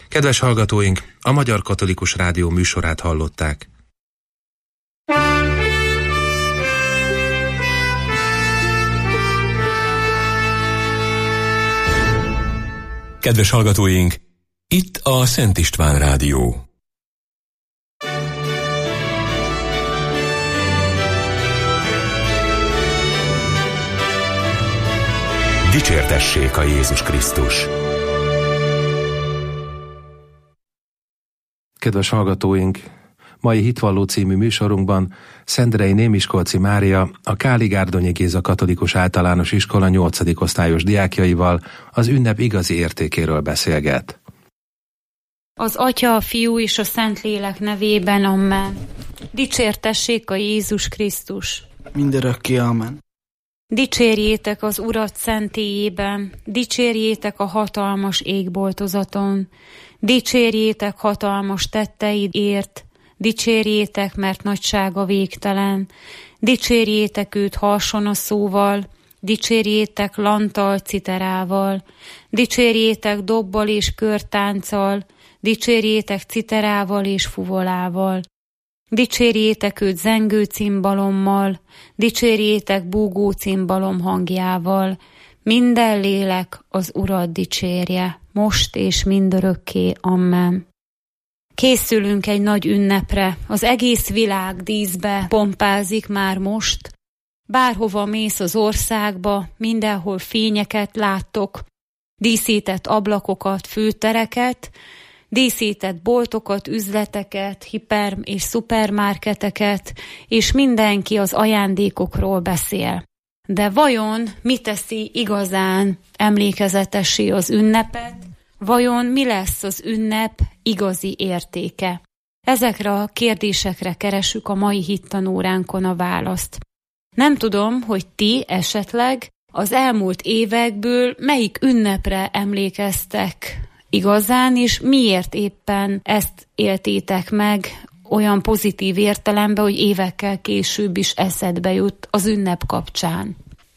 Kedves hallgatóink, a Magyar Katolikus Rádió műsorát hallották. Kedves hallgatóink, itt a Szent István Rádió. Dicsértessék a Jézus Krisztus! Kedves hallgatóink, mai Hitvalló című műsorunkban Szendrei Némiskolci Mária, a Káli Gárdonyi Géza Katolikus Általános Iskola nyolcadik osztályos diákjaival az ünnep igazi értékéről beszélget. Az Atya, a Fiú és a Szentlélek nevében, amen. Dicsértessék a Jézus Krisztus! Mindörökké, amen. Dicsérjétek az Urat szentélyében, dicsérjétek a hatalmas égboltozaton, dicsérjétek hatalmas tetteidért, dicsérjétek, mert nagysága végtelen, dicsérjétek őt harson a szóval, dicsérjétek lanttal, citerával, dicsérjétek dobbal és körtánccal, dicsérjétek citerával és fuvolával. Dicsérjétek őt zengő cimbalommal, dicsérjétek búgó cimbalom hangjával. Minden lélek az Urat dicsérje, most és mindörökké, amen. Készülünk egy nagy ünnepre, az egész világ díszbe pompázik már most. Bárhova mész az országba, mindenhol fényeket láttok, díszített ablakokat, főtereket, díszített boltokat, üzleteket, hiper- és szupermarketeket, és mindenki az ajándékokról beszél. De vajon mi teszi igazán emlékezetessé az ünnepet? Vajon mi lesz az ünnep igazi értéke? Ezekre a kérdésekre keresünk a mai hittanóránkon a választ. Nem tudom, hogy ti esetleg az elmúlt évekből melyik ünnepre emlékeztek igazán, és miért éppen ezt éltétek meg olyan pozitív értelemben, hogy évekkel később is eszedbe jut az ünnep kapcsán?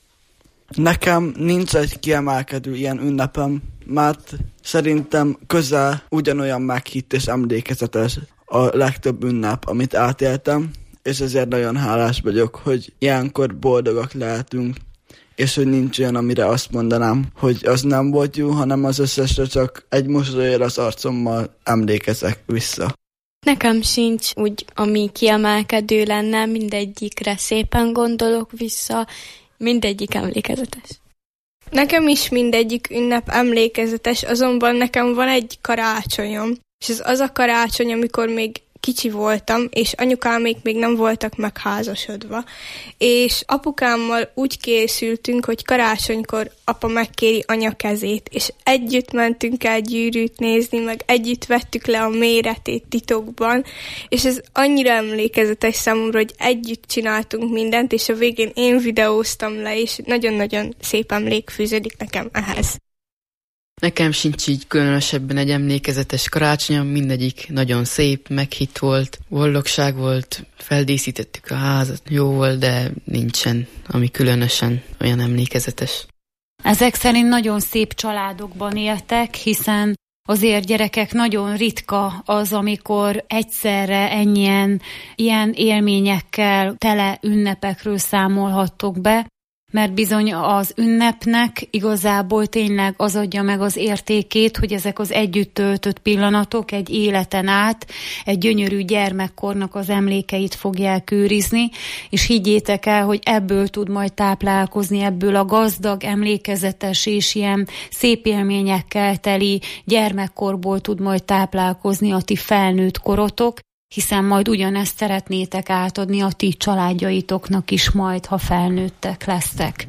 Nekem nincs egy kiemelkedő ilyen ünnepem, mert szerintem közel ugyanolyan meghitt és emlékezetes a legtöbb ünnep, amit átéltem, és ezért nagyon hálás vagyok, hogy ilyenkor boldogak lehetünk, és hogy nincs olyan, amire azt mondanám, hogy az nem volt jó, hanem az összesre csak egy mosolyra az arcommal emlékezek vissza. Nekem sincs úgy, ami kiemelkedő lenne, mindegyikre szépen gondolok vissza, mindegyik emlékezetes. Nekem is mindegyik ünnep emlékezetes, azonban nekem van egy karácsonyom, és ez az a karácsony, amikor még kicsi voltam, és anyukámék még nem voltak megházasodva, és apukámmal úgy készültünk, hogy karácsonykor apa megkéri anya kezét, és együtt mentünk el gyűrűt nézni, meg együtt vettük le a méretét titokban, és ez annyira emlékezetes számomra, hogy együtt csináltunk mindent, és a végén én videóztam le, és nagyon-nagyon szép emlék fűződik nekem ehhez. Nekem sincs így különösebben egy emlékezetes karácsonyom, mindegyik nagyon szép, meghitt volt, boldogság volt, feldíszítettük a házat, jó volt, de nincsen, ami különösen olyan emlékezetes. Ezek szerint nagyon szép családokban éltek, hiszen azért gyerekek nagyon ritka az, amikor egyszerre ennyien ilyen élményekkel tele ünnepekről számolhattok be, mert bizony az ünnepnek igazából tényleg az adja meg az értékét, hogy ezek az együtt töltött pillanatok egy életen át egy gyönyörű gyermekkornak az emlékeit fogják őrizni, és higgyétek el, hogy ebből tud majd táplálkozni, ebből a gazdag, emlékezetes és ilyen szép élményekkel teli gyermekkorból tud majd táplálkozni a ti felnőtt korotok, hiszen majd ugyanezt szeretnétek átadni a ti családjaitoknak is majd, ha felnőttek lesztek.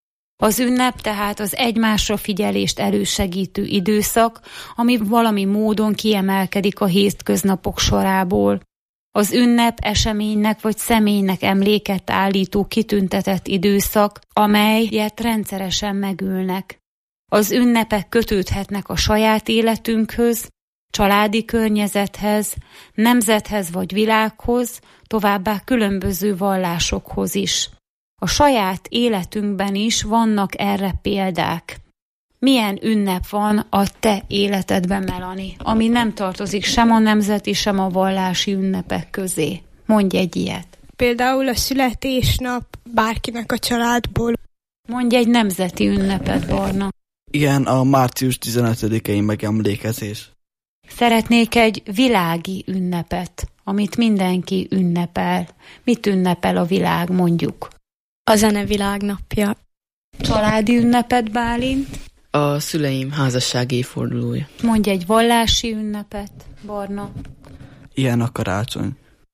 Az ünnep tehát az egymásra figyelést elősegítő időszak, ami valami módon kiemelkedik a hétköznapok sorából. Az ünnep eseménynek vagy személynek emléket állító kitüntetett időszak, amelyet rendszeresen megülnek. Az ünnepek kötődhetnek a saját életünkhöz, családi környezethez, nemzethez vagy világhoz, továbbá különböző vallásokhoz is. A saját életünkben is vannak erre példák. milyen ünnep van a te életedben, Melanie, ami nem tartozik sem a nemzeti, sem a vallási ünnepek közé? Mondj egy ilyet. Például a születésnap bárkinek a családból. Mondj egy nemzeti ünnepet, Barna. Igen, a március tizenötödikei megemlékezés. Szeretnék egy világi ünnepet, amit mindenki ünnepel. Mit ünnepel a világ, mondjuk? A zene világnapja. Családi ünnepet, Bálint? A szüleim házasság évfordulója. Mondj egy vallási ünnepet, Barna. Ilyen a karácsony.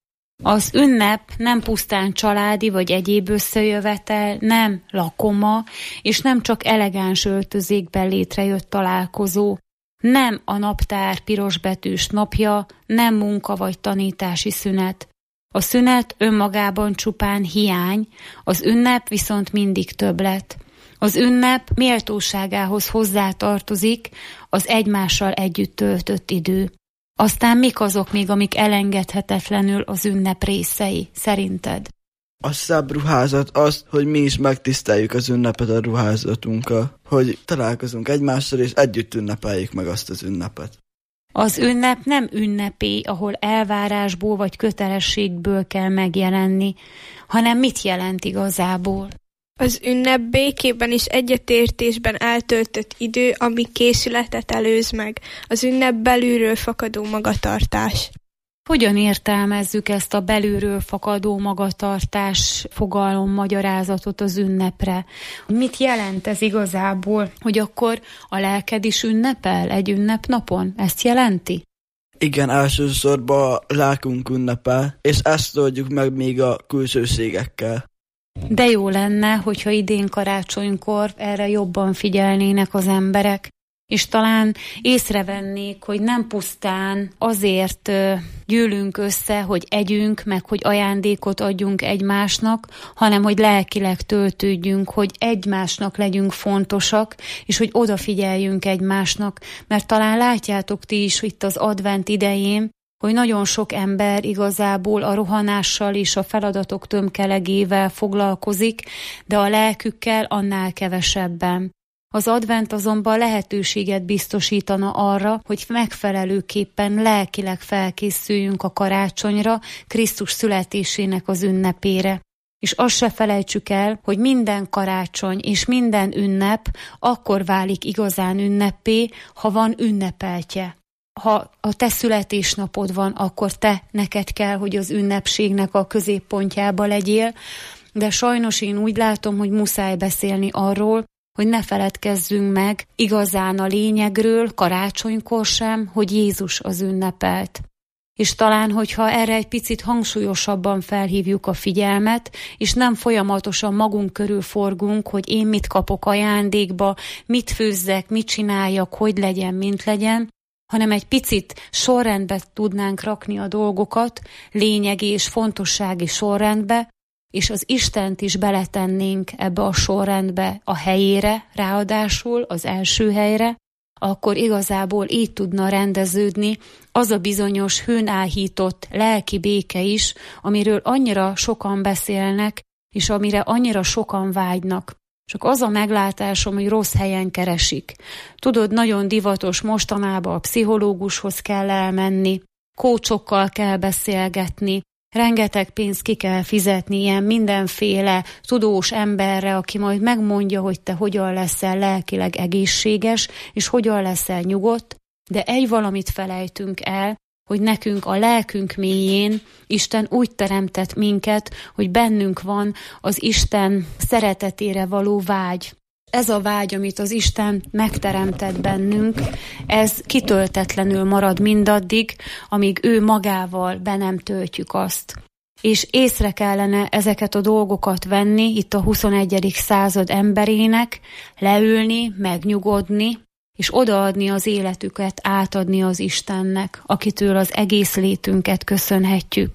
Az ünnep nem pusztán családi vagy egyéb összejövetel, nem lakoma, és nem csak elegáns öltözékben létrejött találkozó, nem a naptár pirosbetűs napja, nem munka vagy tanítási szünet. A szünet önmagában csupán hiány, az ünnep viszont mindig többlet. Az ünnep méltóságához hozzátartozik az egymással együtt töltött idő. Aztán mik azok még, amik elengedhetetlenül az ünnep részei, szerinted? A szebb ruházat az, hogy mi is megtiszteljük az ünnepet a ruházatunkkal, hogy találkozunk egymással, és együtt ünnepeljük meg azt az ünnepet. Az ünnep nem ünnepé, ahol elvárásból vagy kötelességből kell megjelenni, hanem mit jelent igazából? Az ünnep békében és egyetértésben eltöltött idő, ami készületet előz meg. Az ünnep belülről fakadó magatartás. Hogyan értelmezzük ezt a belülről fakadó magatartás fogalom magyarázatot az ünnepre? Mit jelent ez igazából, hogy akkor a lelked is ünnepel egy ünnepnapon? Ezt jelenti? Igen, elsősorban a lelkünk ünnepel, és ezt oldjuk meg még a külsőségekkel. De jó lenne, hogyha idén karácsonykor erre jobban figyelnének az emberek, és talán észrevennék, hogy nem pusztán azért gyűlünk össze, hogy együnk, meg hogy ajándékot adjunk egymásnak, hanem hogy lelkileg töltődjünk, hogy egymásnak legyünk fontosak, és hogy odafigyeljünk egymásnak, mert talán látjátok ti is itt az advent idején, hogy nagyon sok ember igazából a rohanással és a feladatok tömkelegével foglalkozik, de a lelkükkel annál kevesebben. Az advent azonban lehetőséget biztosítana arra, hogy megfelelőképpen lelkileg felkészüljünk a karácsonyra, Krisztus születésének az ünnepére. És azt se felejtsük el, hogy minden karácsony és minden ünnep akkor válik igazán ünnepé, ha van ünnepeltje. Ha a te születésnapod van, akkor te neked kell, hogy az ünnepségnek a középpontjába legyél, de sajnos én úgy látom, hogy muszáj beszélni arról, hogy ne feledkezzünk meg igazán a lényegről, karácsonykor sem, hogy Jézus az ünnepelt. És talán, hogyha erre egy picit hangsúlyosabban felhívjuk a figyelmet, és nem folyamatosan magunk körül forgunk, hogy én mit kapok ajándékba, mit főzzek, mit csináljak, hogy legyen, mint legyen, hanem egy picit sorrendbe tudnánk rakni a dolgokat, lényegi és fontossági sorrendbe, és az Istent is beletennénk ebbe a sorrendbe a helyére, ráadásul az első helyre, akkor igazából így tudna rendeződni az a bizonyos hőn áhított lelki béke is, amiről annyira sokan beszélnek, és amire annyira sokan vágynak. Csak az a meglátásom, hogy rossz helyen keresik. Tudod, nagyon divatos mostanában a pszichológushoz kell elmenni, kócsokkal kell beszélgetni, rengeteg pénzt ki kell fizetni ilyen mindenféle tudós emberre, aki majd megmondja, hogy te hogyan leszel lelkileg egészséges, és hogyan leszel nyugodt, de egy valamit felejtünk el, hogy nekünk a lelkünk mélyén Isten úgy teremtett minket, hogy bennünk van az Isten szeretetére való vágy. Ez a vágy, amit az Isten megteremtett bennünk, ez kitöltetlenül marad mindaddig, amíg ő magával be nem töltjük azt. És észre kellene ezeket a dolgokat venni itt a huszonegyedik század emberének, leülni, megnyugodni, és odaadni az életüket, átadni az Istennek, akitől az egész létünket köszönhetjük.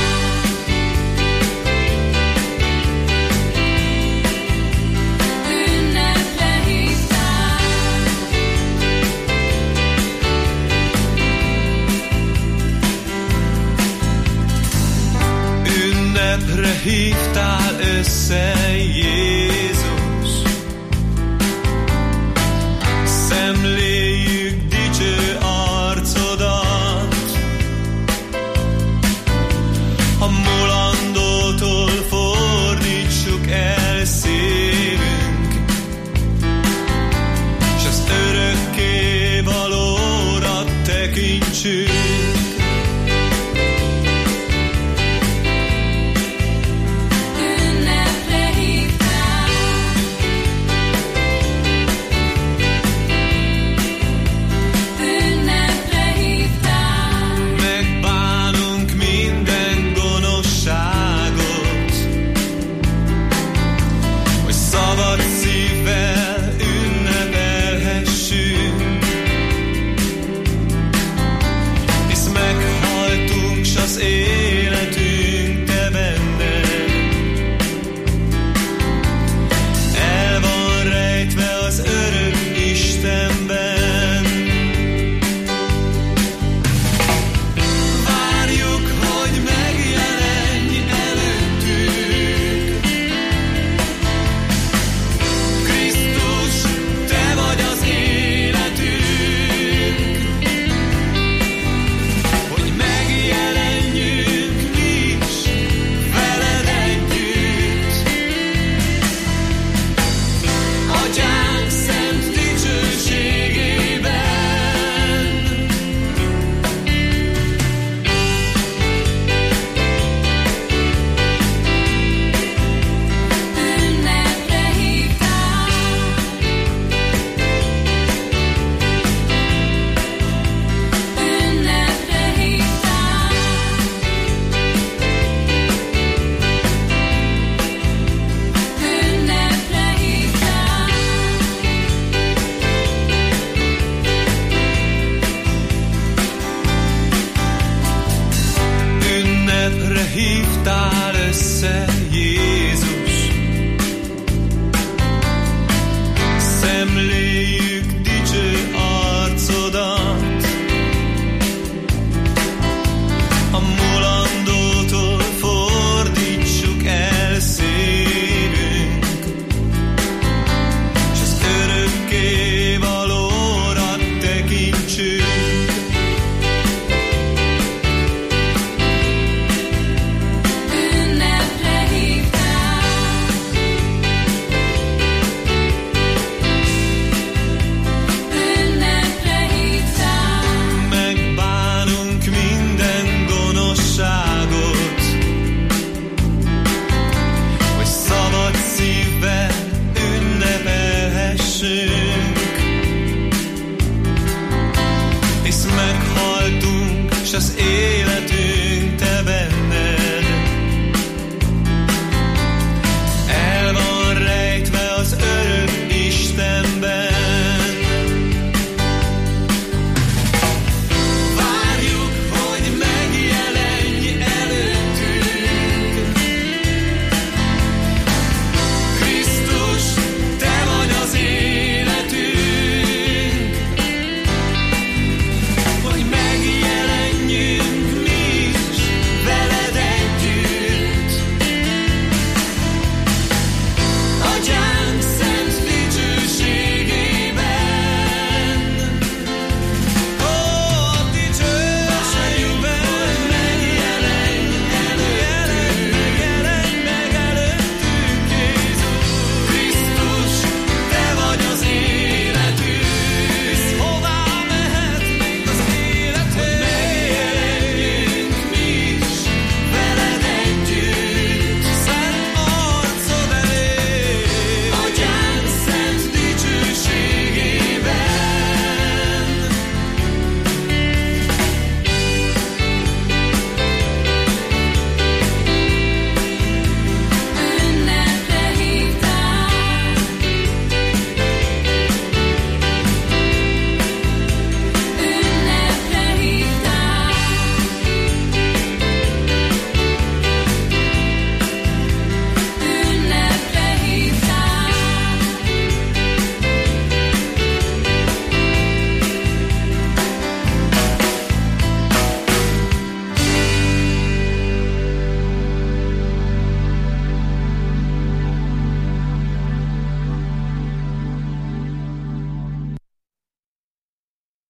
Ünnepre össze, Jézus. Szemléljük dicső arcodat, a mulandótól fordítsuk el szívünk, s az örökké valóra tekintsünk. Krisztus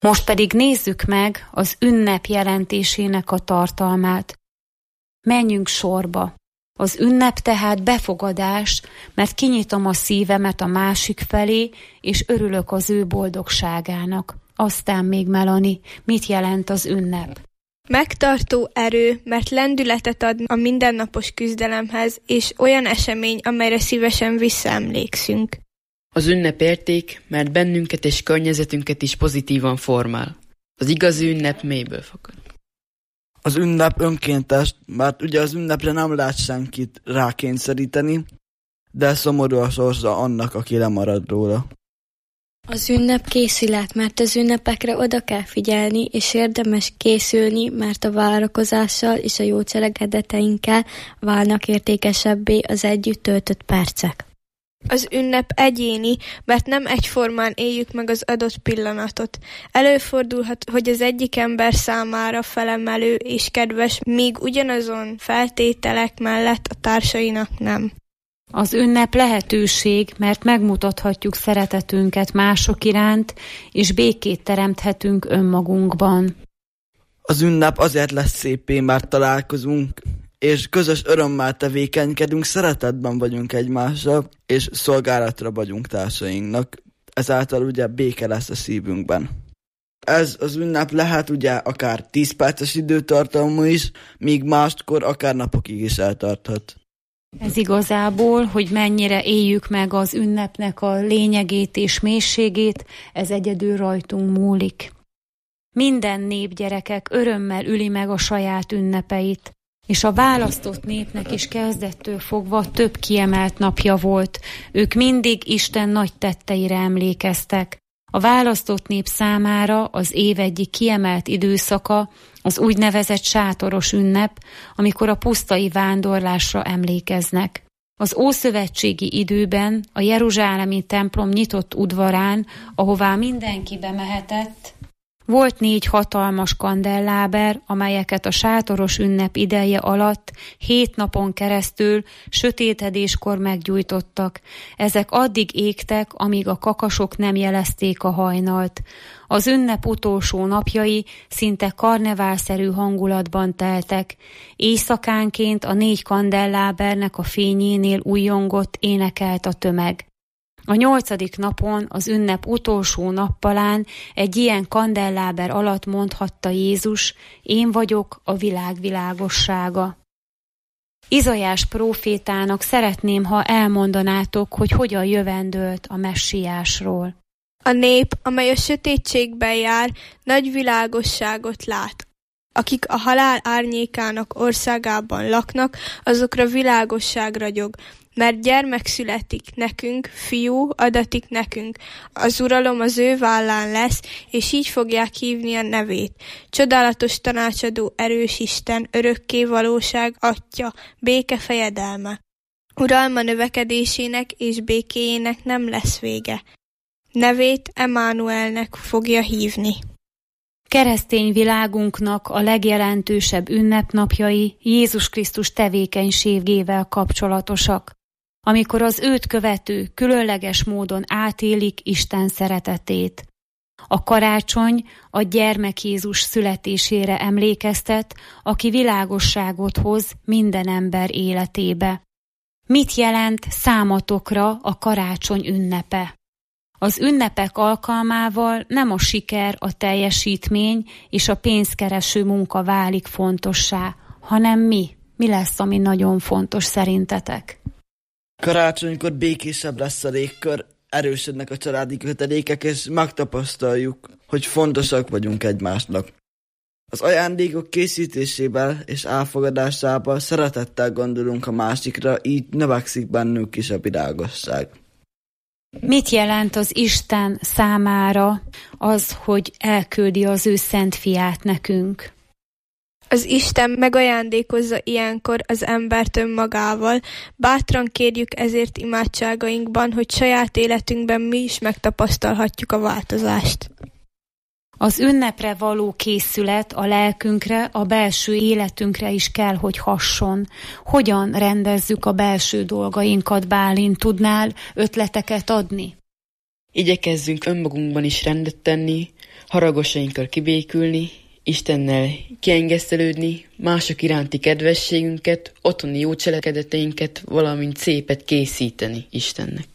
Most pedig nézzük meg az ünnep jelentésének a tartalmát. Menjünk sorba. Az ünnep tehát befogadás, mert kinyitom a szívemet a másik felé, és örülök az ő boldogságának. Aztán még Melanie, mit jelent az ünnep? Megtartó erő, mert lendületet ad a mindennapos küzdelemhez, és olyan esemény, amelyre szívesen visszaemlékszünk. Az ünnep érték, mert bennünket és környezetünket is pozitívan formál. Az igazi ünnep mélyből fakad. Az ünnep önkéntes, mert ugye az ünnepre nem lehet senkit rákényszeríteni, de szomorú a sorsa annak, aki lemarad róla. Az ünnep készület, mert az ünnepekre oda kell figyelni, és érdemes készülni, mert a várakozással és a jó cselekedeteinkkel válnak értékesebbé az együtt töltött percek. Az ünnep egyéni, mert nem egyformán éljük meg az adott pillanatot. Előfordulhat, hogy az egyik ember számára felemelő és kedves, míg ugyanazon feltételek mellett a társainak nem. Az ünnep lehetőség, mert megmutathatjuk szeretetünket mások iránt, és békét teremthetünk önmagunkban. Az ünnep azért lesz szépé, mert találkozunk, és közös örömmel tevékenykedünk, szeretetben vagyunk egymással, és szolgálatra vagyunk társainknak. Ezáltal ugye béke lesz a szívünkben. Ez az ünnep lehet ugye akár tíz perces időtartalmú is, míg máskor akár napokig is eltarthat. Ez igazából, hogy mennyire éljük meg az ünnepnek a lényegét és mélységét, ez egyedül rajtunk múlik. Minden nép, gyerekek, örömmel üli meg a saját ünnepeit, és a választott népnek is kezdettől fogva több kiemelt napja volt. Ők mindig Isten nagy tetteire emlékeztek. A választott nép számára az év egyik kiemelt időszaka az úgynevezett sátoros ünnep, amikor a pusztai vándorlásra emlékeznek. Az ószövetségi időben a jeruzsálemi templom nyitott udvarán, ahová mindenki bemehetett, volt négy hatalmas kandelláber, amelyeket a sátoros ünnep ideje alatt hét napon keresztül sötétedéskor meggyújtottak. Ezek addig égtek, amíg a kakasok nem jelezték a hajnalt. Az ünnep utolsó napjai szinte karneválszerű hangulatban teltek. Éjszakánként a négy kandellábernek a fényénél újjongott, énekelt a tömeg. A nyolcadik napon, az ünnep utolsó nappalán egy ilyen kandelláber alatt mondhatta Jézus: én vagyok a világ világossága. Izaiás prófétának szeretném, ha elmondanátok, hogy hogyan jövendölt a messiásról. A nép, amely a sötétségben jár, nagy világosságot lát. Akik a halál árnyékának országában laknak, azokra világosság ragyog. Mert gyermek születik nekünk, fiú adatik nekünk. Az uralom az ő vállán lesz, és így fogják hívni a nevét. Csodálatos tanácsadó, erős Isten, örökké valóság, Atya, béke fejedelme. Uralma növekedésének és békéjének nem lesz vége. Nevét Emánuelnek fogja hívni. Keresztény világunknak a legjelentősebb ünnepnapjai Jézus Krisztus tevékenységével kapcsolatosak, amikor az őt követő különleges módon átélik Isten szeretetét. A karácsony a gyermek Jézus születésére emlékeztet, aki világosságot hoz minden ember életébe. Mit jelent számotokra a karácsony ünnepe? Az ünnepek alkalmával nem a siker, a teljesítmény és a pénzkereső munka válik fontossá, hanem mi? Mi lesz, ami nagyon fontos szerintetek? Karácsonykor békésebb lesz a légkör, erősödnek a családi kötelékek, és megtapasztaljuk, hogy fontosak vagyunk egymásnak. Az ajándékok készítésével és elfogadásával szeretettel gondolunk a másikra, így növekszik bennünk is a világosság. Mit jelent az Isten számára az, hogy elküldi az ő szent fiát nekünk? Az Isten megajándékozza ilyenkor az embert önmagával. Bátran kérjük ezért imádságainkban, hogy saját életünkben mi is megtapasztalhatjuk a változást. Az ünnepre való készület a lelkünkre, a belső életünkre is kell, hogy hasson. Hogyan rendezzük a belső dolgainkat, Bálint? Tudnál ötleteket adni? Igyekezzünk önmagunkban is rendet tenni, haragosainkkal kibékülni, Istennel kiengesztelődni, mások iránti kedvességünket, otthoni jó cselekedeteinket, valamint szépet készíteni Istennek.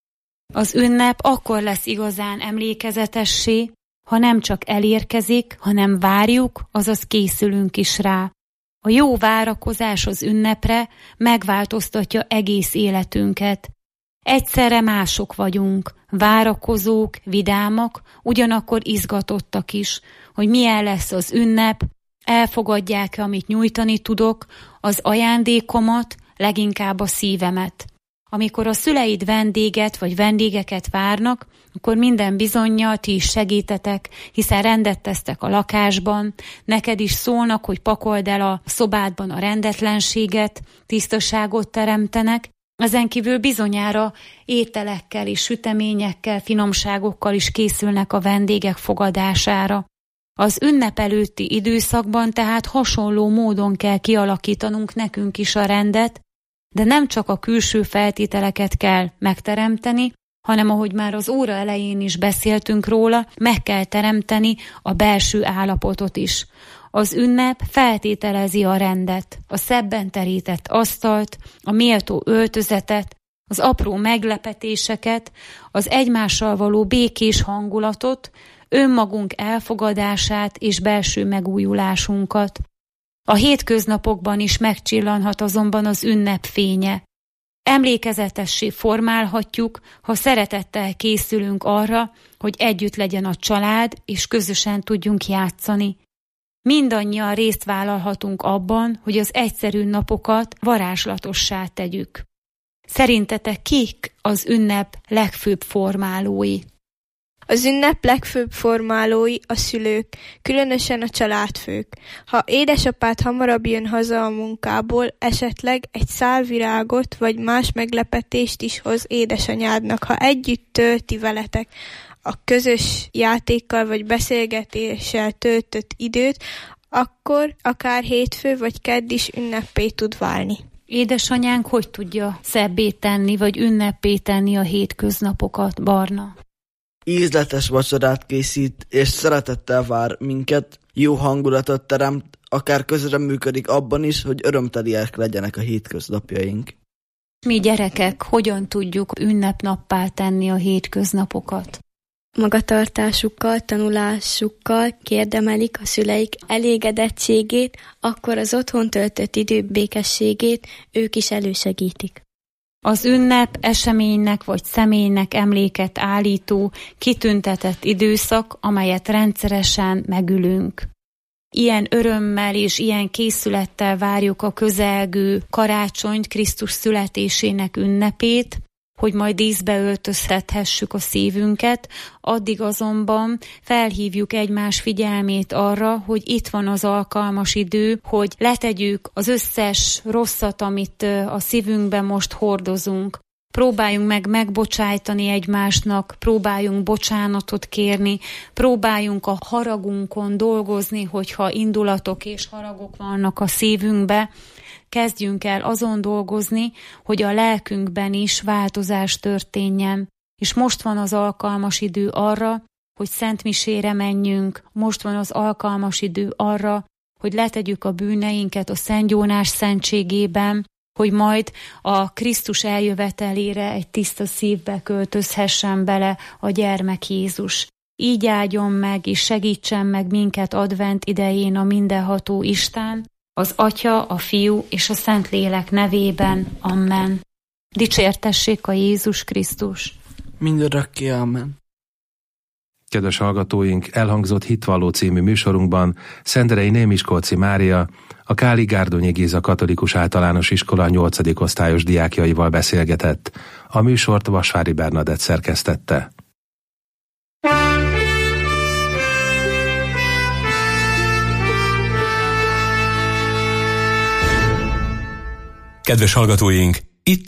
Az ünnep akkor lesz igazán emlékezetessé, ha nem csak elérkezik, hanem várjuk, azaz készülünk is rá. A jó várakozás az ünnepre megváltoztatja egész életünket. Egyszerre mások vagyunk, várakozók, vidámak, ugyanakkor izgatottak is, hogy milyen lesz az ünnep, elfogadják-e, amit nyújtani tudok, az ajándékomat, leginkább a szívemet. Amikor a szüleid vendéget vagy vendégeket várnak, akkor minden bizonnyal ti is segítetek, hiszen rendet tesztek a lakásban, neked is szólnak, hogy pakold el a szobádban a rendetlenséget, tisztaságot teremtenek, ezen kívül bizonyára ételekkel és süteményekkel, finomságokkal is készülnek a vendégek fogadására. Az ünnep előtti időszakban tehát hasonló módon kell kialakítanunk nekünk is a rendet, de nem csak a külső feltételeket kell megteremteni, hanem ahogy már az óra elején is beszéltünk róla, meg kell teremteni a belső állapotot is. Az ünnep feltételezi a rendet, a szebben terített asztalt, a méltó öltözetet, az apró meglepetéseket, az egymással való békés hangulatot, önmagunk elfogadását és belső megújulásunkat. A hétköznapokban is megcsillanhat azonban az ünnep fénye. Emlékezetessé formálhatjuk, ha szeretettel készülünk arra, hogy együtt legyen a család, és közösen tudjunk játszani. Mindannyian részt vállalhatunk abban, hogy az egyszerű napokat varázslatossá tegyük. Szerintetek kik az ünnep legfőbb formálói? Az ünnep legfőbb formálói a szülők, különösen a családfők. Ha édesapád hamarabb jön haza a munkából, esetleg egy szál virágot vagy más meglepetést is hoz édesanyádnak, ha együtt tölti veletek a közös játékkal vagy beszélgetéssel töltött időt, akkor akár hétfő vagy kedd is ünnepé tud válni. Édesanyánk hogy tudja szebbé tenni vagy ünnepé tenni a hétköznapokat, Barna? Ízletes vacsorát készít, és szeretettel vár minket, jó hangulatot teremt, akár közreműködik abban is, hogy örömteliek legyenek a hétköznapjaink. Mi gyerekek hogyan tudjuk ünnepnappá tenni a hétköznapokat? Magatartásukkal, tanulásukkal kérdemelik a szüleik elégedettségét, akkor az otthon töltött idő békességét ők is elősegítik. Az ünnep eseménynek vagy személynek emléket állító, kitüntetett időszak, amelyet rendszeresen megülünk. Ilyen örömmel és ilyen készülettel várjuk a közelgő karácsonyt, Krisztus születésének ünnepét, hogy majd díszbe öltözhethessük a szívünket, addig azonban felhívjuk egymás figyelmét arra, hogy itt van az alkalmas idő, hogy letegyük az összes rosszat, amit a szívünkben most hordozunk. Próbáljunk meg megbocsájtani egymásnak, próbáljunk bocsánatot kérni, próbáljunk a haragunkon dolgozni, hogyha indulatok és haragok vannak a szívünkbe, kezdjünk el azon dolgozni, hogy a lelkünkben is változás történjen. És most van az alkalmas idő arra, hogy szentmisére menjünk, most van az alkalmas idő arra, hogy letegyük a bűneinket a Szent Jónás szentségében, hogy majd a Krisztus eljövetelére egy tiszta szívbe költözhessen bele a gyermek Jézus. Így áldjon meg és segítsen meg minket advent idején a mindenható Isten, az Atya, a Fiú és a Szentlélek nevében. Amen. Dicsértessék a Jézus Krisztus. Mindörökké, amen. Kedves hallgatóink, elhangzott Hitvalló című műsorunkban Szenderei Némiskolczy Mária, a Káli Gárdonyi Géza Katolikus Általános Iskola nyolcadik osztályos diákjaival beszélgetett. A műsort Vasvári Bernadett szerkesztette. Kedves hallgatóink,